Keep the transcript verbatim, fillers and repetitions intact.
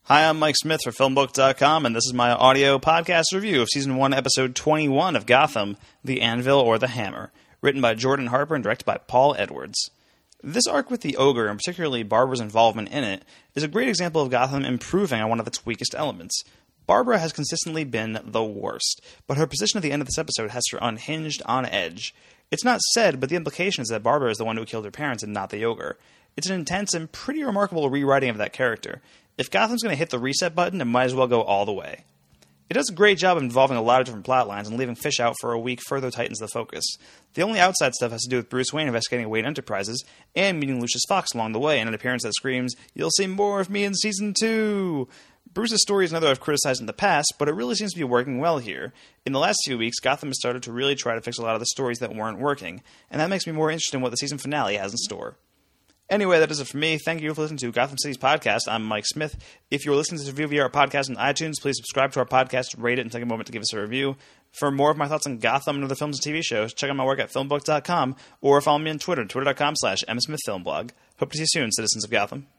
Hi, I'm Mike Smith for Filmbook dot com, and this is my audio podcast review of Season one, Episode twenty-one of Gotham, The Anvil or the Hammer, written by Jordan Harper and directed by Paul Edwards. This arc with the Ogre, and particularly Barbara's involvement in it, is a great example of Gotham improving on one of its weakest elements. Barbara has consistently been the worst, but her position at the end of this episode has her unhinged, on edge. It's not said, but the implication is that Barbara is the one who killed her parents and not the Ogre. It's an intense and pretty remarkable rewriting of that character. If Gotham's going to hit the reset button, it might as well go all the way. It does a great job of involving a lot of different plot lines, and leaving Fish out for a week further tightens the focus. The only outside stuff has to do with Bruce Wayne investigating Wayne Enterprises, and meeting Lucius Fox along the way, and an appearance that screams, "You'll see more of me in Season two! Bruce's story is another I've criticized in the past, but it really seems to be working well here. In the last few weeks, Gotham has started to really try to fix a lot of the stories that weren't working, and that makes me more interested in what the season finale has in store. Anyway, that does it for me. Thank you for listening to Gotham City's podcast. I'm Mike Smith. If you're listening to this review via our podcast on iTunes, please subscribe to our podcast, rate it, and take a moment to give us a review. For more of my thoughts on Gotham and other films and T V shows, check out my work at Filmbook dot com, or follow me on Twitter, twitter dot com slash msmithfilmblog. Hope to see you soon, citizens of Gotham.